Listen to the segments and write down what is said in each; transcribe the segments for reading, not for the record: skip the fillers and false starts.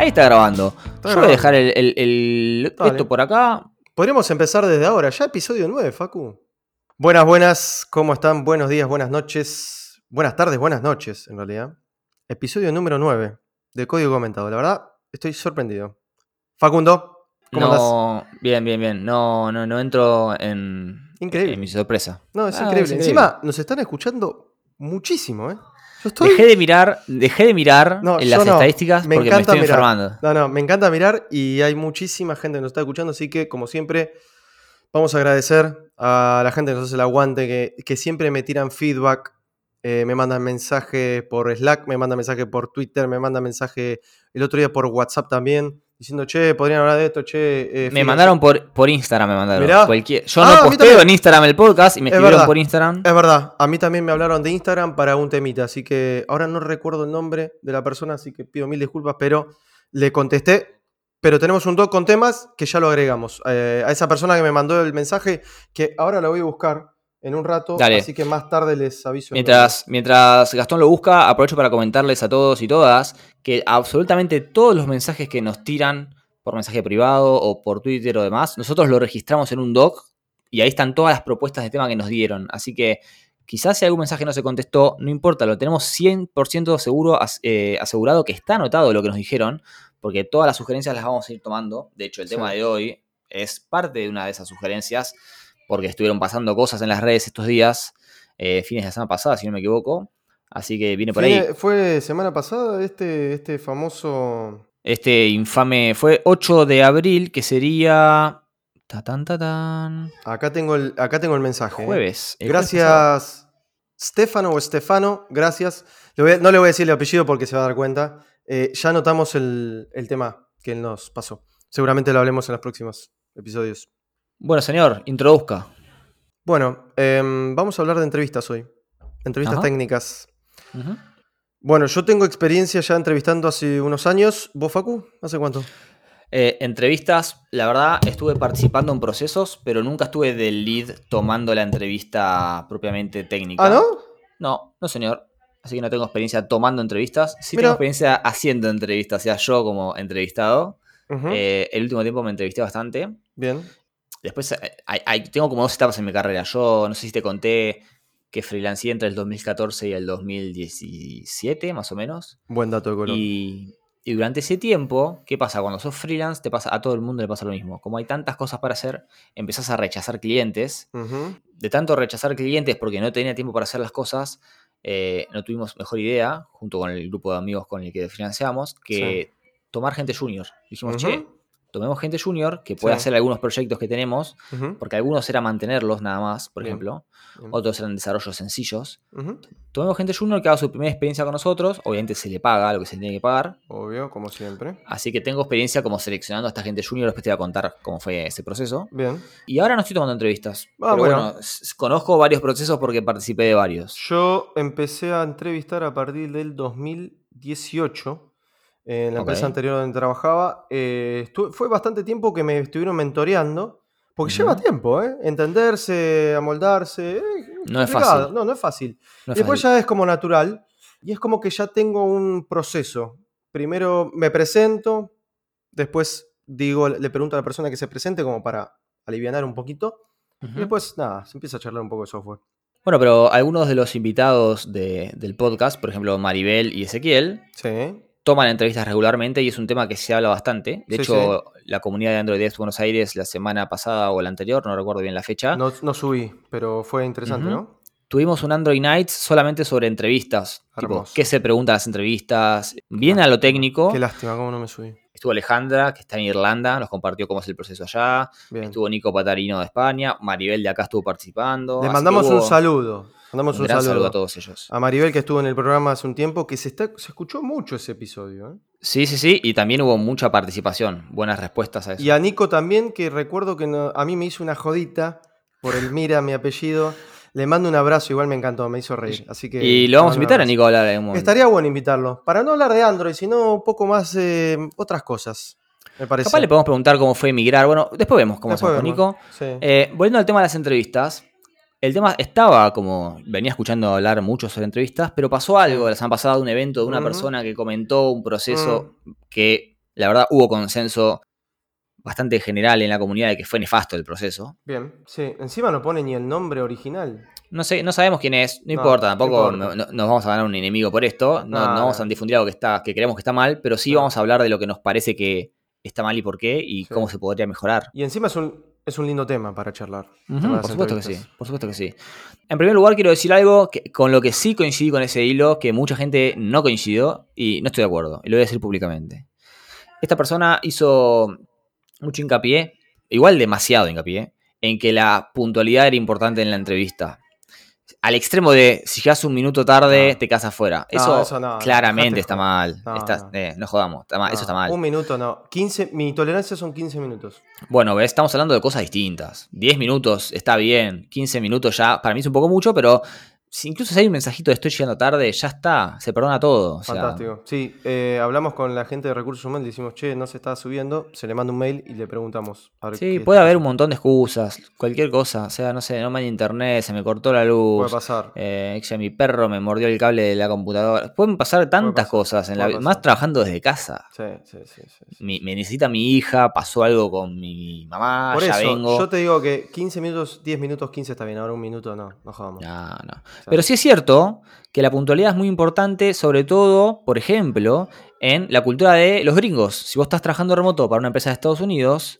Ahí está grabando. Yo voy a dejar esto por acá. Podríamos empezar desde ahora. Ya episodio 9, Facu. Buenas. ¿Cómo están? Buenos días, buenas noches. Buenas tardes, buenas noches, en realidad. Episodio número 9 de Código Comentado. La verdad, estoy sorprendido. Facundo, ¿cómo andás? Bien. No entro en mi sorpresa. No, es increíble. Encima, nos están escuchando muchísimo, ¿eh? Dejé de mirar en las estadísticas porque me estoy enfermando. Me encanta mirar y hay muchísima gente que nos está escuchando, así que, como siempre, vamos a agradecer a la gente que nos hace el aguante, que siempre me tiran feedback, me mandan mensaje por Slack, me mandan mensaje por Twitter, me mandan mensaje el otro día por WhatsApp también, diciendo, che, podrían hablar de esto, che. Me mandaron por Instagram, me mandaron. Yo no posteo también. En Instagram el podcast y me escribieron por Instagram. Es verdad, a mí también me hablaron de Instagram para un temita, así que ahora no recuerdo el nombre de la persona, así que pido mil disculpas, pero le contesté. Pero tenemos un doc con temas que ya lo agregamos. A esa persona que me mandó el mensaje, que ahora lo voy a buscar en un rato, Dale. Así que más tarde les aviso. Mientras Gastón lo busca, aprovecho para comentarles a todos y todas que absolutamente todos los mensajes que nos tiran por mensaje privado o por Twitter o demás, nosotros lo registramos en un doc y ahí están todas las propuestas de tema que nos dieron. Así que quizás si algún mensaje no se contestó, no importa, lo tenemos 100% seguro, asegurado que está anotado lo que nos dijeron, porque todas las sugerencias las vamos a ir tomando. De hecho, el tema de hoy es parte de una de esas sugerencias, porque estuvieron pasando cosas en las redes estos días, fines de la semana pasada, si no me equivoco. Así que viene por ahí. ¿Fue semana pasada este famoso...? Este infame fue 8 de abril, que sería... Acá tengo el mensaje. Jueves. Gracias, Stefano, gracias. No le voy a decir el apellido porque se va a dar cuenta. Ya anotamos el tema que él nos pasó. Seguramente lo hablemos en los próximos episodios. Bueno, señor, introduzca. Bueno, vamos a hablar de entrevistas hoy. Entrevistas técnicas. Uh-huh. Bueno, yo tengo experiencia ya entrevistando hace unos años. ¿Vos, Facu? ¿Hace cuánto? Entrevistas, la verdad, estuve participando en procesos, pero nunca estuve del lead tomando la entrevista propiamente técnica. ¿Ah, no? No, señor. Así que no tengo experiencia tomando entrevistas. Sí tengo experiencia haciendo entrevistas, o sea, yo como entrevistado. Uh-huh. El último tiempo me entrevisté bastante. Bien. Después tengo como 2 etapas en mi carrera. Yo no sé si te conté que freelancé entre el 2014 y el 2017, más o menos. Buen dato de color. Y durante ese tiempo, ¿qué pasa? Cuando sos freelance, a todo el mundo le pasa lo mismo. Como hay tantas cosas para hacer, empezás a rechazar clientes. Uh-huh. De tanto rechazar clientes porque no tenía tiempo para hacer las cosas, no tuvimos mejor idea, junto con el grupo de amigos con el que financiamos, que tomar gente junior. Dijimos, che, tomemos gente junior que pueda hacer algunos proyectos que tenemos, porque algunos era mantenerlos nada más, por ejemplo. Otros eran desarrollos sencillos. Tomemos gente junior que haga su primera experiencia con nosotros. Obviamente se le paga lo que se tiene que pagar. Obvio, como siempre. Así que tengo experiencia como seleccionando a esta gente junior. Después te voy a contar cómo fue ese proceso. Bien. Y ahora no estoy tomando entrevistas. Pero bueno, conozco varios procesos porque participé de varios. Yo empecé a entrevistar a partir del 2018. En la empresa anterior donde trabajaba, fue bastante tiempo que me estuvieron mentoreando, porque lleva tiempo, entenderse, amoldarse, no es fácil. No es fácil. Y después ya es como natural, y es como que ya tengo un proceso. Primero me presento, después le pregunto a la persona que se presente como para alivianar un poquito, y después nada, se empieza a charlar un poco de software. Bueno, pero algunos de los invitados del podcast, por ejemplo Maribel y Ezequiel, toman entrevistas regularmente y es un tema que se habla bastante. De hecho, la comunidad de Android Devs Buenos Aires la semana pasada o la anterior, no recuerdo bien la fecha. No subí, pero fue interesante, ¿no? Tuvimos un Android Nights solamente sobre entrevistas. Tipo, ¿qué se preguntan las entrevistas? Bien a lo técnico. Qué lástima, cómo no me subí. Estuvo Alejandra, que está en Irlanda, nos compartió cómo es el proceso allá. Bien. Estuvo Nico Patarino de España. Maribel de acá estuvo participando. Le mandamos un saludo. Un gran saludo a todos ellos. A Maribel, que estuvo en el programa hace un tiempo, que se escuchó mucho ese episodio. Sí, y también hubo mucha participación, buenas respuestas a eso. Y a Nico también, que recuerdo que a mí me hizo una jodita por el Mira, mi apellido. Le mando un abrazo, igual me encantó, me hizo reír. Así que y lo vamos a invitar a Nico a hablar en un momento. Estaría bueno invitarlo, para no hablar de Android, sino un poco más otras cosas, me parece. Capaz le podemos preguntar cómo fue emigrar. Bueno, después vemos cómo hacemos con Nico. Sí. Volviendo al tema de las entrevistas. El tema estaba como, venía escuchando hablar mucho sobre entrevistas, pero pasó algo la semana pasada de un evento de una persona que comentó un proceso que La verdad, hubo consenso bastante general en la comunidad de que fue nefasto el proceso. Bien, sí. Encima no pone ni el nombre original. No sé, no sabemos quién es, no No, importa, no tampoco importa. nos vamos a ganar un enemigo por esto, no No, vamos a no, difundir algo que creemos que está mal, pero sí no. vamos a hablar de lo que nos parece que está mal y por qué y Sí. cómo se podría mejorar. Y encima es un lindo tema para charlar. El tema Ujú, de las por supuesto que sí, entrevistas. por supuesto que sí. En primer lugar, quiero decir algo con lo que sí coincidí con ese hilo, que mucha gente no coincidió y no estoy de acuerdo, y lo voy a decir públicamente. Esta persona hizo mucho hincapié, igual demasiado hincapié, en que la puntualidad era importante en la entrevista. Al extremo de si llegas un minuto tarde, No, te quedas afuera. no, Eso eso no, no. Dejate claramente de está joder. mal. No, no. No jodamos, eso está No, mal. un minuto no. 15, mi tolerancia son 15 minutos. Bueno, ¿ves? Estamos hablando de cosas distintas. 10 minutos está bien, 15 minutos ya, para mí es un poco mucho, pero incluso si hay un mensajito de estoy llegando tarde, ya está, se perdona todo. O sea, Fantástico. Sí, hablamos con la gente de recursos humanos, le decimos, che, no se está subiendo, se le manda un mail y le preguntamos a ver sí, qué puede está haber un pasando. montón de excusas, cualquier cosa. O sea, no sé, no me hay internet, se me cortó la Puede luz, pasar, que mi perro me mordió el cable de la computadora. Pueden pasar puede tantas pasar, cosas en la puede vida, más pasar. trabajando desde casa. Sí, sí, sí, sí, sí. Me necesita mi hija, pasó algo con mi mamá, Por ya eso, yo vengo. te digo que 15 minutos, 10 minutos, 15 está bien, ahora un minuto no, no jodamos. No, no. O sea, Pero sí es cierto que la puntualidad es muy importante, sobre todo, por ejemplo, en la cultura de los gringos. Si vos estás trabajando remoto para una empresa de Estados Unidos,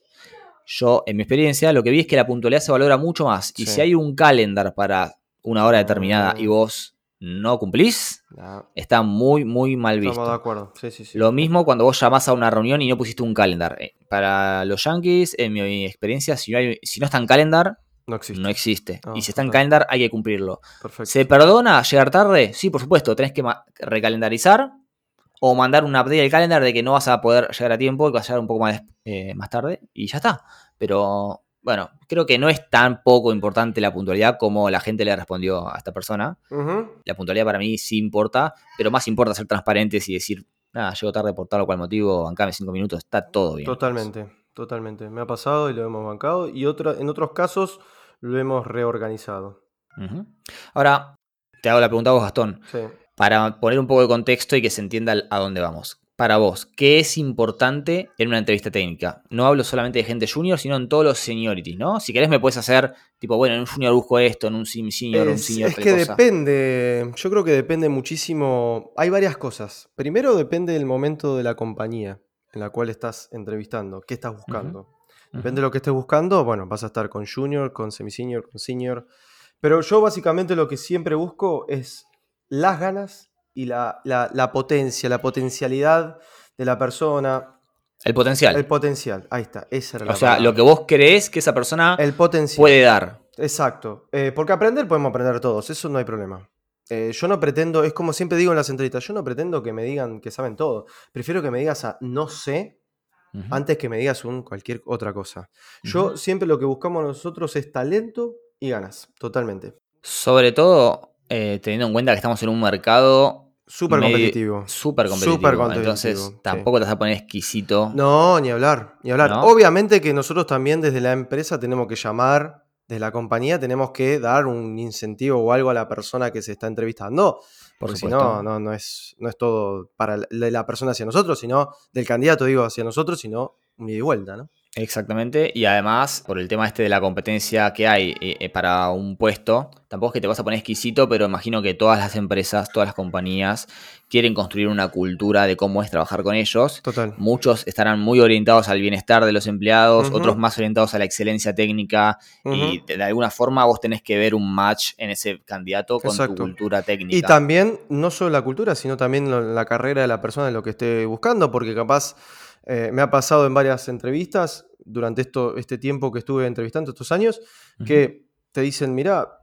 yo, en mi experiencia, lo que vi es que la puntualidad se valora mucho más. Y sí. si hay un calendar para una hora determinada y Mm, vos no cumplís, no, está muy, muy mal estamos de visto. acuerdo, sí, sí, sí. Lo mismo cuando vos llamás a una reunión y no pusiste un calendar. Para los yankees, en mi experiencia, si no está en calendar, No no existe. existe. No, Y si está en total. calendar, hay que cumplirlo. Perfecto. ¿Se perdona llegar tarde? Sí, por supuesto. Tenés que recalendarizar o mandar un update al calendar de que no vas a poder llegar a tiempo y vas a llegar un poco más tarde y ya está. Pero bueno, creo que no es tan poco importante la puntualidad como la gente le respondió a esta persona. Ujú. La puntualidad para mí sí importa, pero más importa ser transparentes y decir, nada, llego tarde por tal o cual motivo, bancame 5 minutos, está todo bien con eso. Totalmente, totalmente. Me ha pasado y lo hemos bancado. Y en otros casos lo hemos reorganizado. Ujú. Ahora, te hago la pregunta a vos, Gastón. Sí. Para poner un poco de contexto y que se entienda a dónde vamos. Para vos, ¿qué es importante en una entrevista técnica? No hablo solamente de gente junior, sino en todos los seniorities, ¿no? Si querés me puedes hacer, tipo, bueno, en un junior busco esto, en un senior Es tal que cosa. depende, yo creo que depende muchísimo. Hay varias cosas. Primero depende del momento de la compañía en la cual estás entrevistando, qué estás buscando. Ujú, Depende ujú. de lo que estés buscando, bueno, vas a estar con junior, con semi-senior, con senior. Pero yo básicamente lo que siempre busco es las ganas y la potencia, la potencialidad de la persona. El El potencial. potencial, ahí está, esa era O la sea, lo palabra. que vos creés que esa persona El potencial. puede dar. Exacto, porque aprender podemos aprender todos, eso no hay problema. Yo no pretendo, es como siempre digo en las entrevistas, yo no pretendo que me digan que saben todo. Prefiero que me digas a no sé Ujú, antes que me digas cualquier otra cosa. ujú. Yo siempre lo que buscamos nosotros es talento y ganas, totalmente. Sobre todo, teniendo en cuenta que estamos en un mercado Súper medio competitivo, súper súper competitivo. Entonces, competitivo, sí. tampoco te vas a poner exquisito, No, ni hablar, ni hablar. ¿no? Obviamente que nosotros también desde la empresa tenemos que llamar, desde la compañía tenemos que dar un incentivo o algo a la persona que se está entrevistando, Por porque si supuesto. no, no es todo para la persona hacia nosotros, sino del candidato, digo, hacia nosotros, sino un ida y vuelta, ¿no? Exactamente, y además, por el tema este de la competencia que hay para un puesto, tampoco es que te vas a poner exquisito, pero imagino que todas las empresas, todas las compañías quieren construir una cultura de cómo es trabajar con ellos. Total. Muchos estarán muy orientados al bienestar de los empleados, otros Ujú, más orientados a la excelencia técnica, y ujú, de alguna forma vos tenés que ver un match en ese candidato con tu exacto. cultura Y técnica. también, no solo la cultura, sino también la carrera de la persona, de lo que esté buscando, porque capaz me ha pasado en varias entrevistas durante este tiempo que estuve entrevistando, estos años, Ujú, que te dicen, mira,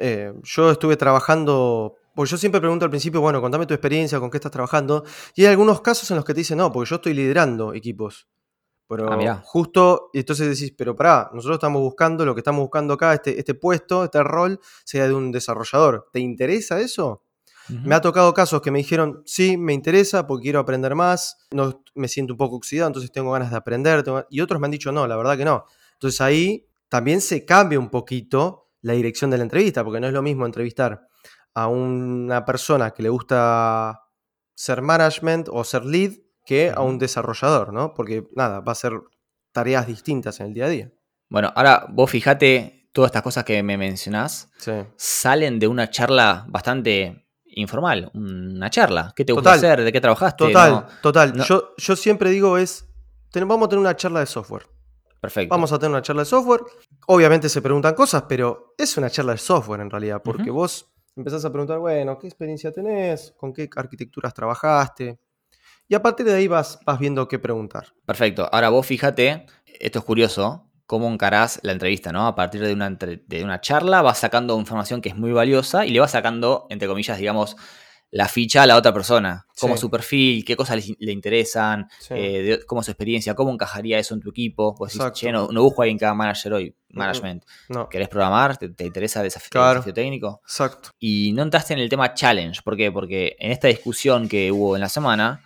yo estuve trabajando, porque yo siempre pregunto al principio, bueno, contame tu experiencia, con qué estás trabajando, y hay algunos casos en los que te dicen, no, porque yo estoy liderando equipos. Ah, Pero mirá. justo, y entonces decís, pero pará, nosotros estamos buscando, lo que estamos buscando acá, este puesto, este rol, sea de un desarrollador. ¿Te interesa eso? Me Ujú. ha tocado casos que me dijeron, sí, me interesa porque quiero aprender más, no, me siento un poco oxidado, entonces tengo ganas de aprender, y otros me han dicho, no, la verdad que no. Entonces ahí también se cambia un poquito la dirección de la entrevista, porque no es lo mismo entrevistar a una persona que le gusta ser management o ser lead que a un desarrollador, ¿no? Porque nada, va a ser tareas distintas en el día a día. Bueno, ahora vos fijate, todas estas cosas que me mencionás Sí. salen de una charla bastante informal. Una charla. ¿Qué te gusta Total, hacer? ¿De qué trabajaste? Total. No. Yo siempre digo vamos a tener una charla de software. Perfecto. Vamos a tener una charla de software. Obviamente se preguntan cosas, pero es una charla de software en realidad, porque vos empezás a preguntar, bueno, ¿qué experiencia tenés? ¿Con qué arquitecturas trabajaste? Y a partir de ahí vas viendo qué preguntar. Perfecto. Ahora vos fíjate, esto es curioso, cómo encarás la entrevista, ¿no? A partir de una charla vas sacando información que es muy valiosa y le vas sacando, entre comillas, digamos, la ficha a la otra persona. Cómo Sí. su perfil, qué cosas le interesan, Sí. cómo es su experiencia, cómo encajaría eso en tu equipo. Pues decís, Exacto. che, no busco a alguien que haga manager hoy, management. No. ¿Querés programar? ¿Te interesa el Claro. desafío técnico? Exacto. Y no entraste en el tema challenge. ¿Por qué? Porque en esta discusión que hubo en la semana,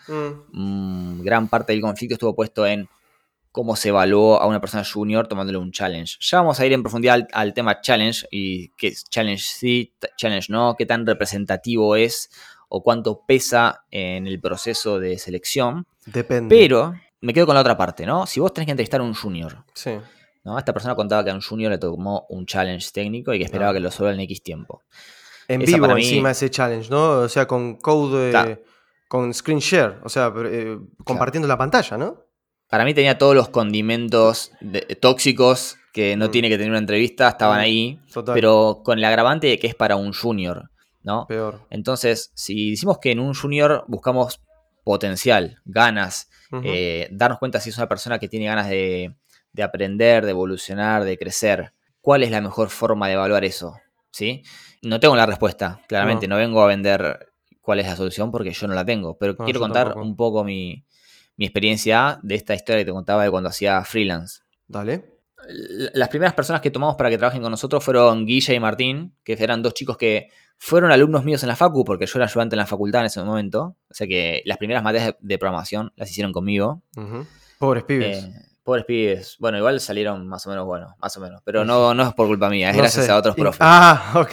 gran parte del conflicto estuvo puesto en cómo se evaluó a una persona junior tomándole un challenge. Ya vamos a ir en profundidad al tema challenge y qué es challenge sí, challenge no, qué tan representativo es o cuánto pesa en el proceso de selección. Depende. Pero me quedo con la otra parte, ¿no? Si vos tenés que entrevistar a un junior, Sí. ¿no? Esta persona contaba que a un junior le tomó un challenge técnico y que esperaba que lo resuelva en X tiempo. En Esa vivo para mí, encima ese challenge, ¿no? O sea, con code, Claro. con screen share, o sea, compartiendo la pantalla, ¿no? Para mí tenía todos los condimentos tóxicos que no tiene que tener una entrevista, estaban ahí, Total. pero con el agravante de que es para un junior, ¿no? Peor. Entonces, si decimos que en un junior buscamos potencial, ganas, darnos cuenta si es una persona que tiene ganas de aprender, de evolucionar, de crecer, ¿cuál es la mejor forma de evaluar eso? ¿Sí? No tengo la respuesta, claramente, no vengo a vender cuál es la solución porque yo no la tengo, pero No, quiero yo contar tampoco. un poco mi experiencia de esta historia que te contaba de cuando hacía freelance. Dale. Las primeras personas que tomamos para que trabajen con nosotros fueron Guilla y Martín, que eran dos chicos que fueron alumnos míos en la facu, porque yo era ayudante en la facultad en ese momento. O sea que las primeras materias de programación las hicieron conmigo. Pobres pibes. Pobres pibes. Bueno, igual salieron más o menos buenos, más o menos. Pero no es por culpa mía, es No gracias sé. a otros profes. Ok.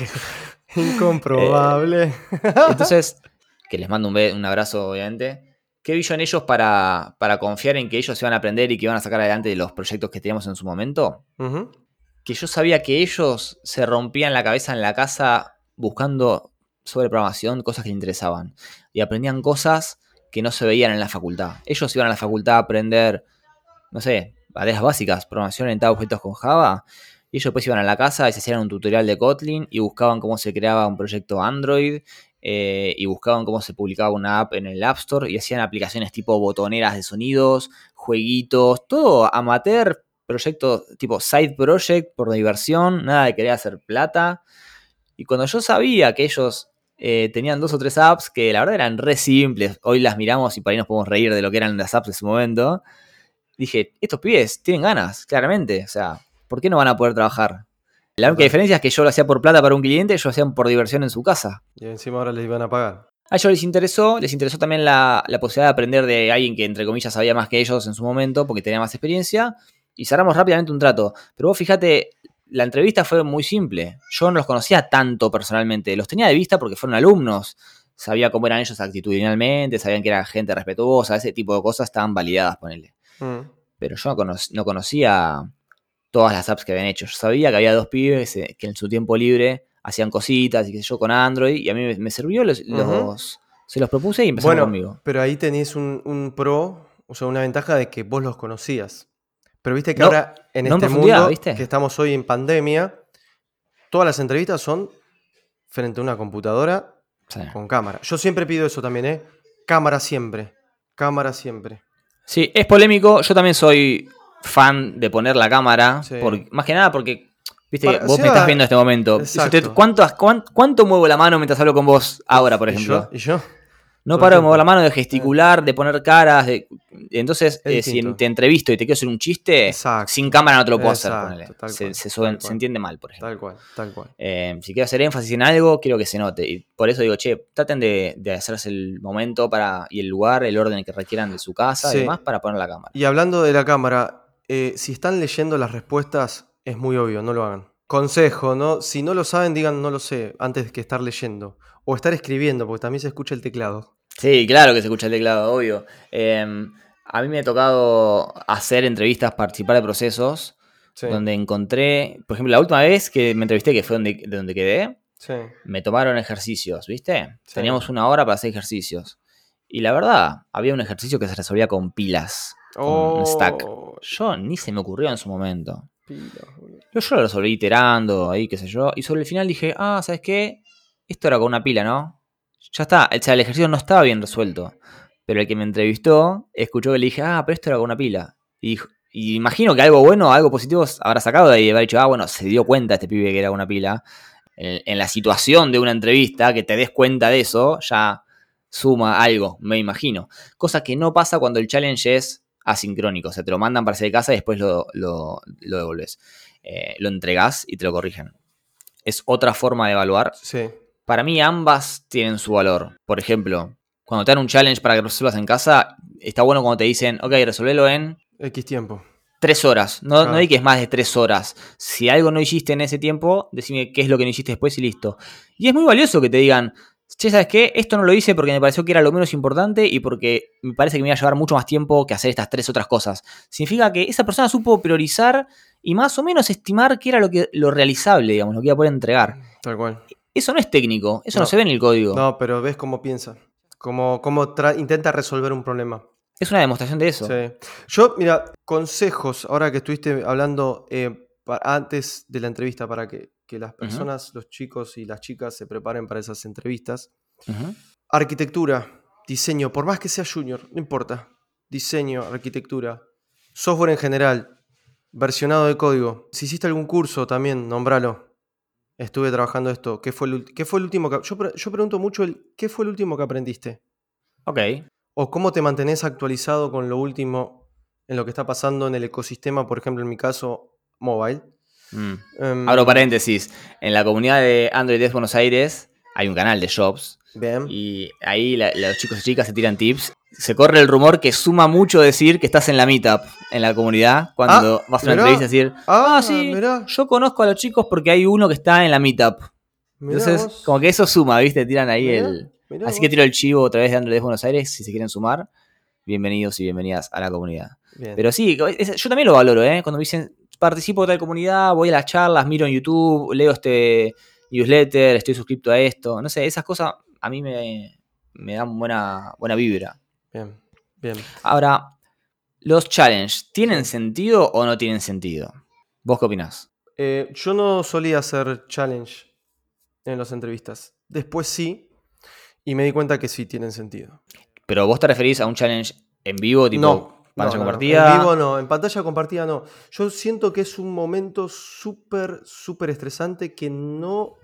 Incomprobable. Entonces, que les mando un abrazo, obviamente. ¿Qué vi yo en ellos para confiar en que ellos iban a aprender y que iban a sacar adelante de los proyectos que teníamos en su momento? Que yo sabía que ellos se rompían la cabeza en la casa buscando sobre programación cosas que les interesaban. Y aprendían cosas que no se veían en la facultad. Ellos iban a la facultad a aprender, no sé, tareas básicas, programación orientada a objetos con Java. Y ellos después iban a la casa y se hacían un tutorial de Kotlin y buscaban cómo se creaba un proyecto Android. Y buscaban cómo se publicaba una app en el App Store y hacían aplicaciones tipo botoneras de sonidos, jueguitos, todo amateur, proyecto tipo side project por diversión, nada de querer hacer plata. Y cuando yo sabía que ellos tenían 2 o 3 apps que la verdad eran re simples, hoy las miramos y por ahí nos podemos reír de lo que eran las apps en su momento, dije, estos pibes tienen ganas, claramente, o sea, ¿por qué no van a poder trabajar? La única diferencia es que yo lo hacía por plata para un cliente, ellos lo hacían por diversión en su casa. Y encima ahora les iban a pagar. A ellos les interesó también la posibilidad de aprender de alguien que, entre comillas, sabía más que ellos en su momento, porque tenía más experiencia, y cerramos rápidamente un trato. Pero vos fíjate, la entrevista fue muy simple. Yo no los conocía tanto personalmente, los tenía de vista porque fueron alumnos. Sabía cómo eran ellos actitudinalmente, sabían que era gente respetuosa, ese tipo de cosas estaban validadas, ponele. Pero yo no conocía todas las apps que habían hecho. Yo sabía que había 2 pibes que en su tiempo libre hacían cositas y qué sé yo con Android, y a mí me sirvió, se los propuse y empezaron conmigo. Pero ahí tenías un pro, o sea, una ventaja de que vos los conocías. Pero viste que No, ahora en no en este profundidad, mundo ¿viste? que estamos hoy en pandemia, todas las entrevistas son frente a una computadora con cámara. Yo siempre pido eso también, ¿eh? Cámara siempre. Cámara siempre. Sí, es polémico. Yo también soy fan de poner la cámara. Sí. Más que nada porque, viste, vos sí, me estás viendo en este momento. Exacto. ¿Cuánto muevo la mano mientras hablo con vos ahora, por ejemplo? ¿Y yo? No Todo paro el de mover tiempo. la mano, de gesticular, de poner caras. Entonces, Es si distinto. te entrevisto y te quiero hacer un chiste, Exacto. sin cámara no te lo puedo hacer, Exacto, ponele. tal cual, Se tal cual. entiende mal, por ejemplo. Tal cual. Si quiero hacer énfasis en algo, quiero que se note. Y por eso digo, che, traten de hacerse el momento y el lugar, el orden que requieran de su casa Sí. y demás para poner la cámara. Y hablando de la cámara, si están leyendo las respuestas, es muy obvio, no lo hagan. Consejo, ¿no? Si no lo saben, digan no lo sé, antes que estar leyendo. O estar escribiendo, porque también se escucha el teclado. Sí, claro que se escucha el teclado, obvio. A mí me ha tocado hacer entrevistas, participar de procesos Sí, donde encontré, por ejemplo, la última vez que me entrevisté, que fue de donde quedé, sí, me tomaron ejercicios, ¿viste? sí. Teníamos 1 hora para hacer ejercicios. Y la verdad, había un ejercicio que se resolvía con pilas, con un stack. Oh, Yo ni se me ocurrió en su momento. pila, boludo. Yo lo resolví iterando, ahí qué sé yo. Y sobre el final dije, ¿sabes qué? Esto era con una pila, ¿no? Ya está, o sea, el ejercicio no estaba bien resuelto. Pero el que me entrevistó escuchó que le dije, pero esto era con una pila. Y imagino que algo bueno, algo positivo habrá sacado de ahí. Habrá dicho, bueno, se dio cuenta este pibe que era con una pila. En la situación de una entrevista, que te des cuenta de eso, ya suma algo, me imagino. Cosa que no pasa cuando el challenge es asincrónico. O sea, te lo mandan para hacer de casa y después lo devolves. Lo entregás y te lo corrigen. Es otra forma de evaluar. Sí, Para mí ambas tienen su valor. Por ejemplo, cuando te dan un challenge para que resuelvas en casa, está bueno cuando te dicen, ok, resolvelo en X tiempo. 3 horas. No Claro. di que es más de 3 horas. Si algo no hiciste en ese tiempo, decime qué es lo que no hiciste después y listo. Y es muy valioso que te digan, che, ¿sabes qué? Esto no lo hice porque me pareció que era lo menos importante y porque me parece que me iba a llevar mucho más tiempo que hacer estas 3 otras cosas. Significa que esa persona supo priorizar y más o menos estimar qué era lo realizable, digamos, lo que iba a poder entregar. Tal cual. Eso no es técnico, eso no No. se ve en el código. No, pero ves cómo piensa. Cómo intenta resolver un problema. Es una demostración de eso. Sí. Yo, mira, consejos, ahora que estuviste hablando antes de la entrevista para que las personas, los chicos y las chicas se preparen para esas entrevistas. Arquitectura, diseño, por más que sea junior, no importa. Diseño, arquitectura, software en general, versionado de código. Si hiciste algún curso también, nombralo. Estuve trabajando esto. ¿Qué fue el último que... Yo pregunto mucho ¿qué fue el último que aprendiste? Ok. O cómo te mantenés actualizado con lo último en lo que está pasando en el ecosistema, por ejemplo, en mi caso, mobile. Abro paréntesis. En la comunidad de Android 10 Buenos Aires hay un canal de Jobs. Bien. Y ahí los chicos y chicas se tiran tips. Se corre el rumor que suma mucho decir que estás en la meetup, en la comunidad, cuando vas a una entrevista, decir, sí, mirá. yo conozco a los chicos porque hay uno que está en la meetup. Mirá Entonces, vos. como que eso suma, ¿viste? Tiran ahí Mirá Así vos. que tiro el chivo otra vez de Android 10 Buenos Aires, si se quieren sumar. Bienvenidos y bienvenidas a la comunidad. Bien. Pero sí, yo también lo valoro, ¿eh? Cuando me dicen, participo de tal comunidad, voy a las charlas, miro en YouTube, leo este newsletter, estoy suscrito a esto. No sé, esas cosas a mí me dan buena vibra. Bien, bien. Ahora, ¿los challenges tienen Sí. sentido o no tienen sentido? ¿Vos qué opinás? Yo no solía hacer challenge en las entrevistas. Después sí, y me di cuenta que sí tienen sentido. ¿Pero vos te referís a un challenge en vivo, tipo No, pantalla no. compartida? En vivo no, en pantalla compartida no. Yo siento que es un momento súper, súper estresante que no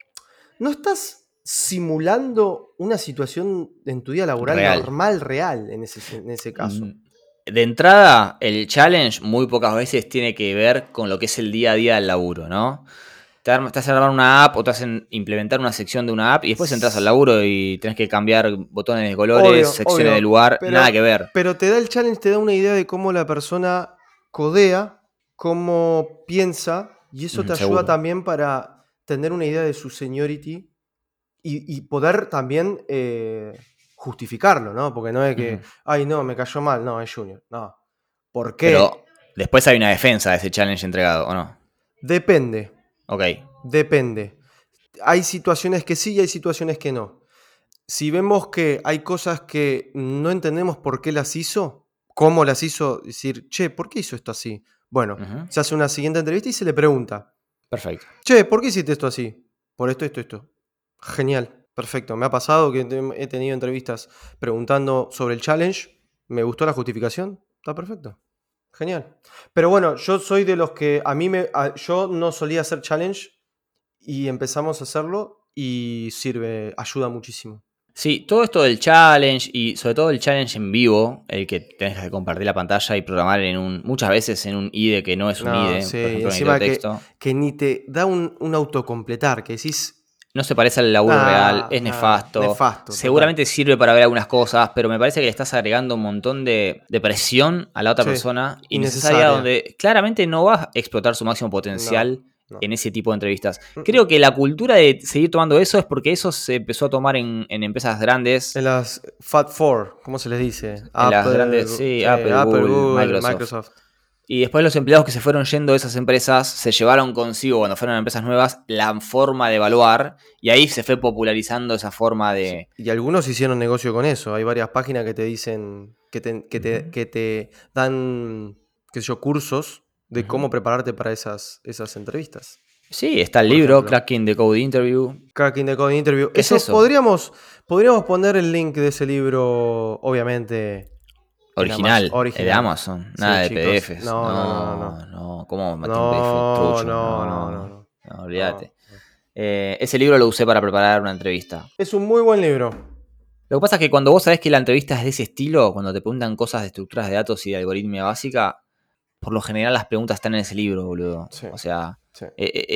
estás simulando una situación en tu día laboral Real. normal, real, en ese caso. De entrada, el challenge muy pocas veces tiene que ver con lo que es el día a día del laburo, ¿no? Te hacen armar una app o te hacen implementar una sección de una app y después entras al laburo y tenés que cambiar botones de colores, Obvio, secciones obvio, de lugar, pero- nada que ver. Pero te da el challenge, te da una idea de cómo la persona codea, cómo piensa, y eso te ayuda Seguro. también para tener una idea de su seniority y poder también justificarlo, ¿no? Porque no es que, ay, no, me cayó mal, no, es junior, no. ¿Por qué? Pero después hay una defensa de ese challenge entregado, ¿o no? Depende, Ok. depende. Hay situaciones que sí y hay situaciones que no. Si vemos que hay cosas que no entendemos por qué las hizo, cómo las hizo, decir, che, ¿por qué hizo esto así? Bueno, se hace una siguiente entrevista y se le pregunta, Perfecto. che, ¿por qué hiciste esto así? Por esto, esto, esto. Genial, perfecto. Me ha pasado que he tenido entrevistas preguntando sobre el challenge, me gustó la justificación, está perfecto. Genial. Pero bueno, yo soy de los que yo no solía hacer challenge y empezamos a hacerlo y ayuda muchísimo. Sí, todo esto del challenge y sobre todo el challenge en vivo, el que tenés que compartir la pantalla y programar muchas veces en un IDE que no es un IDE, Sí, por ejemplo, en encima el texto. que ni te da un autocompletar, que decís... No se parece al laburo real, es nefasto. Nefasto. Seguramente sirve para ver algunas cosas, pero me parece que le estás agregando un montón de presión a la otra persona innecesaria, donde claramente no vas a explotar su máximo potencial No. en ese tipo de entrevistas. Creo que la cultura de seguir tomando eso es porque eso se empezó a tomar en empresas grandes. En las Fat Four, ¿cómo se les dice? En las grandes, sí, Apple, Google, Microsoft. Y después los empleados que se fueron yendo de esas empresas se llevaron consigo, cuando fueron a empresas nuevas, la forma de evaluar. Y ahí se fue popularizando esa forma de... Y algunos hicieron negocio con eso. Hay varias páginas que te dicen, que te dan, qué sé yo, cursos de cómo prepararte para esas entrevistas. Sí, está el Por libro, ejemplo. Cracking the Code Interview. Cracking the Code Interview. ¿Qué es eso? Podríamos poner el link de ese libro, obviamente. Original, original. de Amazon, nada de Sí, chicos. PDFs. No. ¿Cómo metí un PDF trucho? No. Olvídate. Ese libro lo usé para preparar una entrevista. Es un muy buen libro. Lo que pasa es que cuando vos sabés que la entrevista es de ese estilo, cuando te preguntan cosas de estructuras de datos y de algoritmia básica, por lo general las preguntas están en ese libro, boludo. Sí. O sea, Sí.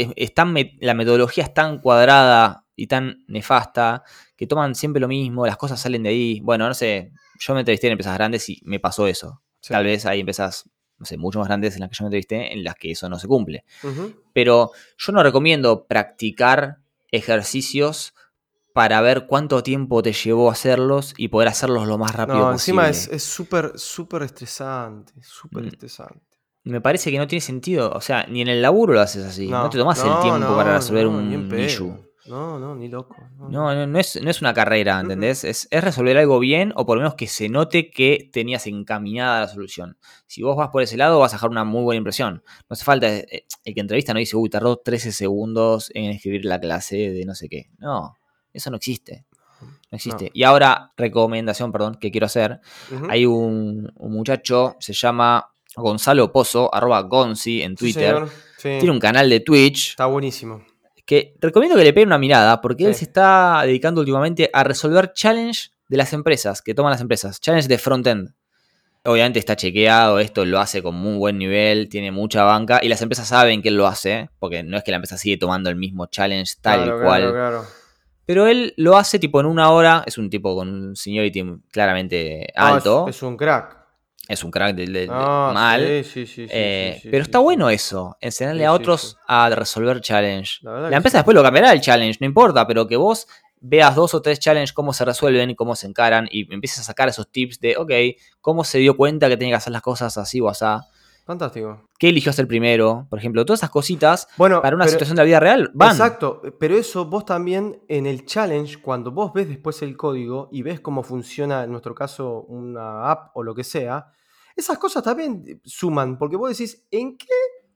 la metodología es tan cuadrada y tan nefasta que toman siempre lo mismo, las cosas salen de ahí. Bueno, no sé, yo me entrevisté en empresas grandes y me pasó eso. Sí. Tal vez hay empresas, no sé, mucho más grandes en las que yo me entrevisté en las que eso no se cumple. Ujú. Pero yo no recomiendo practicar ejercicios para ver cuánto tiempo te llevó hacerlos y poder hacerlos lo más rápido posible. Encima es súper estresante. Súper estresante. Me parece que no tiene sentido. O sea, ni en el laburo lo haces así. No te tomás el tiempo para resolver ni en un pedo. issue. No, ni loco. No es una carrera, ¿entendés? Es resolver algo bien o por lo menos que se note que tenías encaminada la solución. Si vos vas por ese lado, vas a dejar una muy buena impresión. No hace falta, el que entrevista no dice, uy, tardó 13 segundos en escribir la clase de no sé qué. No, eso no existe. No existe. No. Y ahora, recomendación, que quiero hacer. Ujú. Hay un muchacho, se llama Gonzalo Pozo, @Gonzi en Twitter. Sí, señor. Sí. Tiene un canal de Twitch Está buenísimo. que recomiendo que le peguen una mirada porque él Sí. se está dedicando últimamente a resolver challenge de las empresas, que toman las empresas, challenge de frontend. Obviamente está chequeado, esto lo hace con muy buen nivel, tiene mucha banca y las empresas saben que él lo hace, porque no es que la empresa sigue tomando el mismo challenge tal cual. Claro. Pero él lo hace tipo en una hora, es un tipo con un seniority claramente alto. Es un crack. Es un crack mal. Sí, Pero está bueno eso, enseñarle a otros a resolver challenge. La La empresa después lo cambiará el challenge, no importa, pero que vos veas 2 o 3 challenges, cómo se resuelven y cómo se encaran, y empieces a sacar esos tips de, ok, cómo se dio cuenta que tenía que hacer las cosas así o asá. Fantástico. ¿Qué eligió hacer primero? Por ejemplo, todas esas cositas Bueno, para una situación de la vida real van. Exacto, pero eso vos también en el challenge, cuando vos ves después el código y ves cómo funciona, en nuestro caso, una app o lo que sea, esas cosas también suman, porque vos decís, ¿en qué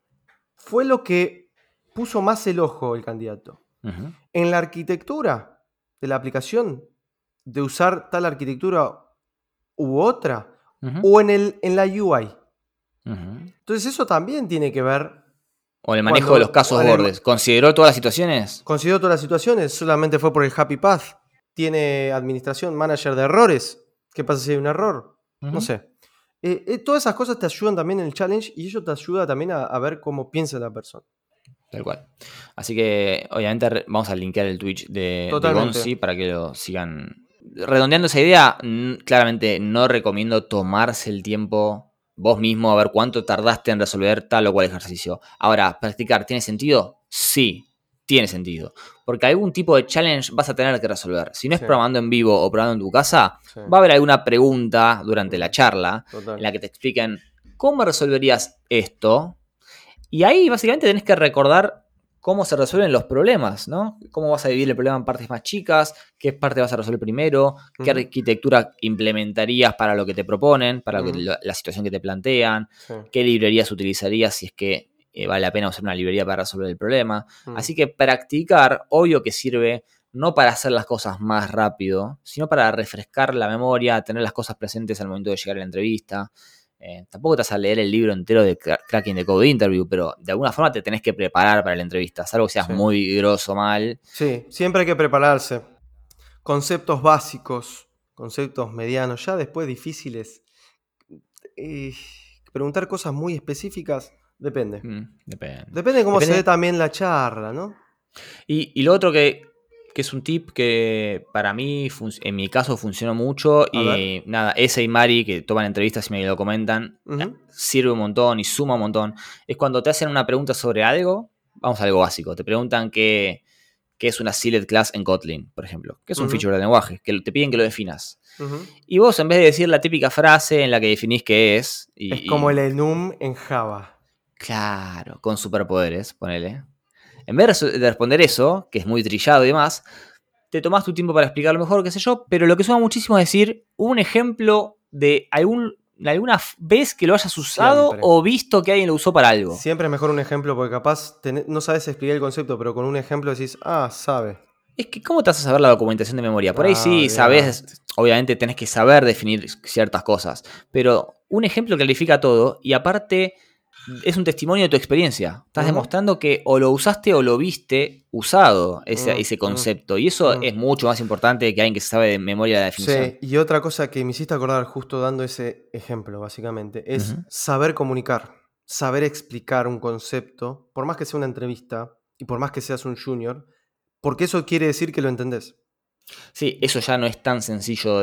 fue lo que puso más el ojo el candidato? Uh-huh. ¿En la arquitectura de la aplicación? ¿De usar tal arquitectura u otra? Uh-huh. ¿O en la UI? Uh-huh. Entonces eso también tiene que ver. O el manejo de los casos bordes. ¿Consideró todas las situaciones? Consideró todas las situaciones, solamente fue por el happy path. Tiene administración, manager de errores. ¿Qué pasa si hay un error? Uh-huh. No sé. Todas esas cosas te ayudan también en el challenge y eso te ayuda también a ver cómo piensa la persona. Tal cual. Así que, obviamente, vamos a linkear el Twitch de Gonzi para que lo sigan. Redondeando esa idea, claramente no recomiendo tomarse el tiempo vos mismo a ver cuánto tardaste en resolver tal o cual ejercicio. Ahora, ¿practicar tiene sentido? Sí, tiene sentido. Porque algún tipo de challenge vas a tener que resolver. Si no es programando en vivo o programando en tu casa, va a haber alguna pregunta durante la charla en la que te expliquen cómo resolverías esto. Y ahí básicamente tenés que recordar cómo se resuelven los problemas, ¿no? Cómo vas a dividir el problema en partes más chicas, qué parte vas a resolver primero, qué arquitectura implementarías para lo que te proponen, para la situación que te plantean, qué librerías utilizarías si es que vale la pena usar una librería para resolver el problema. Así que practicar, obvio que sirve no para hacer las cosas más rápido, sino para refrescar la memoria, tener las cosas presentes al momento de llegar a la entrevista. Tampoco te vas a leer el libro entero de Cracking the Code Interview, pero de alguna forma te tenés que preparar para la entrevista, salvo que seas muy grosso mal. Sí, siempre hay que prepararse. Conceptos básicos, conceptos medianos, ya después difíciles. Preguntar cosas muy específicas, depende. Depende de cómo se dé también la charla, ¿no? Y lo otro que es un tip que para mí, en mi caso, funcionó mucho. Y nada, ese y Mari, que toman entrevistas y me lo comentan, sirve un montón y suma un montón. Es cuando te hacen una pregunta sobre algo, vamos a algo básico. Te preguntan qué es una sealed class en Kotlin, por ejemplo. Que es un Ujú. feature del lenguaje, que te piden que lo definas. Ujú. Y vos, en vez de decir la típica frase en la que definís qué es... Es como el y enum en Java. claro, con superpoderes, ponele. En vez de responder eso, que es muy trillado y demás, te tomás tu tiempo para explicarlo mejor, qué sé yo, pero lo que suena muchísimo es decir un ejemplo de alguna vez que lo hayas usado Siempre. o visto que alguien lo usó para algo. Siempre es mejor un ejemplo porque capaz no sabes explicar el concepto, pero con un ejemplo decís, sabe. Es que, ¿cómo te vas a saber la documentación de memoria? Por ahí sí, Olvidate. sabes, obviamente tenés que saber definir ciertas cosas, pero un ejemplo clarifica todo y aparte es un testimonio de tu experiencia. Estás Ujú. demostrando que o lo usaste o lo viste usado ese Mm, mm, concepto. Y eso mm. es mucho más importante que alguien que sabe de memoria la definición. Sí, y otra cosa que me hiciste acordar justo dando ese ejemplo, básicamente, es Ujú. saber comunicar, saber explicar un concepto, por más que sea una entrevista y por más que seas un junior, porque eso quiere decir que lo entendés. Sí, eso ya no es tan sencillo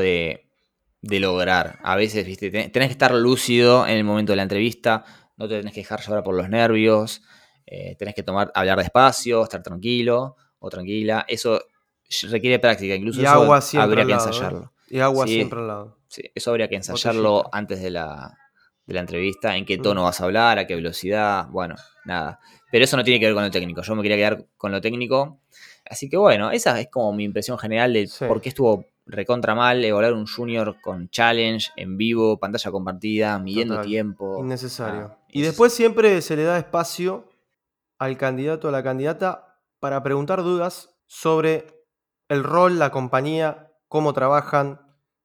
de lograr. A veces, viste, tenés que estar lúcido en el momento de la entrevista, no te tenés que dejar llevar por los nervios, tenés que hablar despacio, estar tranquilo o tranquila. Eso requiere práctica, incluso Y eso agua siempre habría al que lado, ¿eh? ensayarlo. Y agua Sí, siempre al lado. sí, eso habría que ensayarlo Botellita. antes de la entrevista, en qué Mm. tono vas a hablar, a qué velocidad, bueno, nada. Pero eso no tiene que ver con lo técnico, yo me quería quedar con lo técnico. Así que bueno, esa es como mi impresión general de Sí, por qué estuvo recontra mal evaluar un junior con challenge, en vivo, pantalla compartida, midiendo total. tiempo. Nada, Innecesario. Y eso es... después siempre se le da espacio al candidato o a la candidata para preguntar dudas sobre el rol, la compañía, cómo trabajan,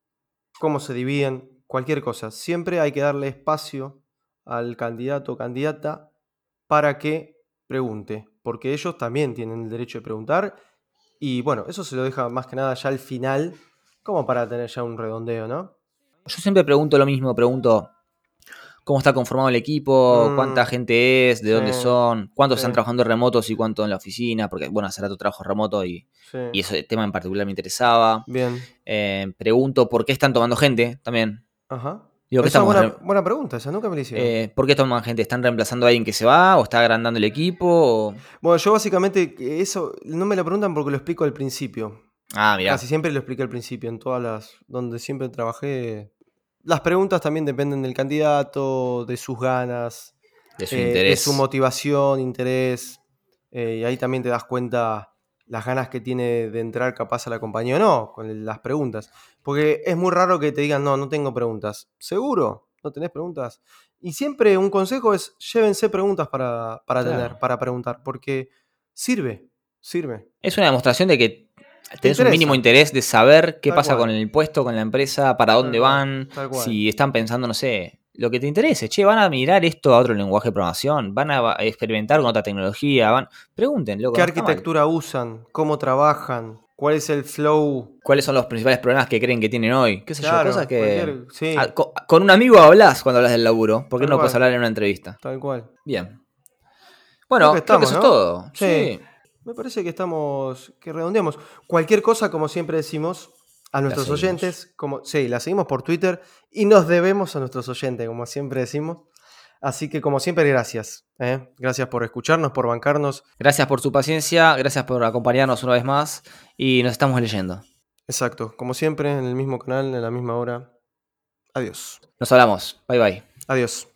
cómo se dividen, cualquier cosa. Siempre hay que darle espacio al candidato o candidata para que pregunte, porque ellos también tienen el derecho de preguntar y bueno, eso se lo deja más que nada ya al final, como para tener ya un redondeo, ¿no? Yo siempre pregunto lo mismo, pregunto cómo está conformado el equipo, cuánta Mm, gente es, de sí, dónde son, cuántos sí, están trabajando remotos y cuántos en la oficina, porque bueno, hace rato trabajo remoto sí, y ese tema en particular me interesaba. bien, Pregunto por qué están tomando gente también. ajá. Digo, ¿qué Esa es estamos? buena pregunta, esa nunca me la hicieron. ¿Por qué toman gente? ¿Están reemplazando a alguien que se va? ¿O está agrandando el equipo? Bueno, yo básicamente eso no me lo preguntan porque lo explico al principio. Ah, Casi mirá, siempre lo expliqué al principio, en todas las donde siempre trabajé. Las preguntas también dependen del candidato, de sus ganas, de su de su interés. motivación, interés. Y ahí también te das cuenta las ganas que tiene de entrar capaz a la compañía o no, con las preguntas. Porque es muy raro que te digan, no, no tengo preguntas. ¿Seguro? ¿No tenés preguntas? Y siempre un consejo es llévense preguntas para tener, Claro. para preguntar, porque sirve, sirve. Es una demostración de que Te tenés un mínimo interesa, interés de saber qué tal pasa con cual, el puesto, con la empresa, para tal dónde cual, van, tal cual. si están pensando, no sé, lo que te interese. Che, ¿van a mirar esto a otro lenguaje de programación? ¿Van a experimentar con otra tecnología? Pregunten, loco, ¿Qué no está mal. arquitectura usan? ¿Cómo trabajan? ¿Cuál es el flow? ¿Cuáles son los principales problemas que creen que tienen hoy? ¿Qué sé yo? Cosas Claro, que... cualquier, sí, con un amigo hablas cuando hablas del laburo. ¿Por qué tal no puedes cual, hablar en una entrevista? tal cual. Bien. Creo que Bueno, creo que estamos, eso es ¿no? todo. Sí, Sí. me parece que estamos, que redondeamos. Cualquier cosa, como siempre decimos a La nuestros seguimos. oyentes, como, sí, la seguimos por Twitter y nos debemos a nuestros oyentes, como siempre decimos. Así que, como siempre, gracias. ¿Eh? Gracias por escucharnos, por bancarnos. Gracias por su paciencia, gracias por acompañarnos una vez más y nos estamos leyendo. Exacto, como siempre, en el mismo canal, en la misma hora. Adiós. Nos hablamos. Bye bye. Adiós.